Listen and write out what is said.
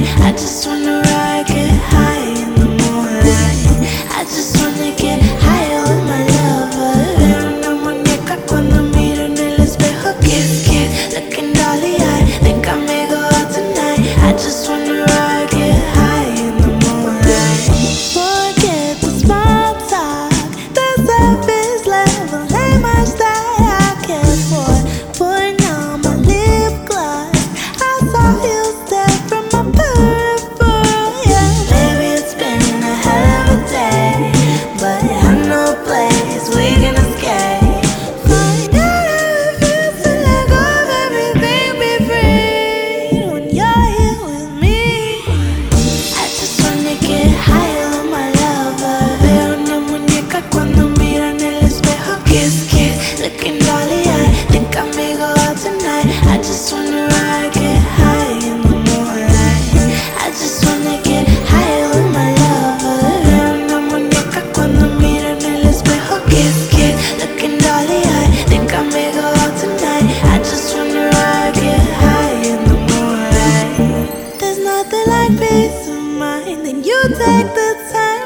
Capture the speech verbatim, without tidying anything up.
I just wanna ride, get high in the moonlight. I just wanna get higher with my lover. Veo una muñeca cuando miro en el espejo. Kiss, kiss, looking dolly eye. Think I may go out tonight. I just wanna ride, get high in the moonlight. Forget the small talk, the surface level ain't much that I care for. Putting on my lip gloss, I saw you step from my peripheral. Yeah, baby, it's been a hell of a day, but I know a place we can escape. Find out how it feels to let go of everything, be free when you're here with me. I just wanna get higher with my lover. Veo una muñeca cuando miro en el espejo. Kiss, kiss, looking dolly eye. Think I may go out tonight. I just wanna ride, get high in the moonlight. I just wanna get higher with my lover. Veo una muñeca cuando miro en el espejo. Kiss, kiss, looking dolly eye. Think I may go out tonight. I just wanna ride, get high in the moonlight. There's nothing like peace of mind, and you take the time.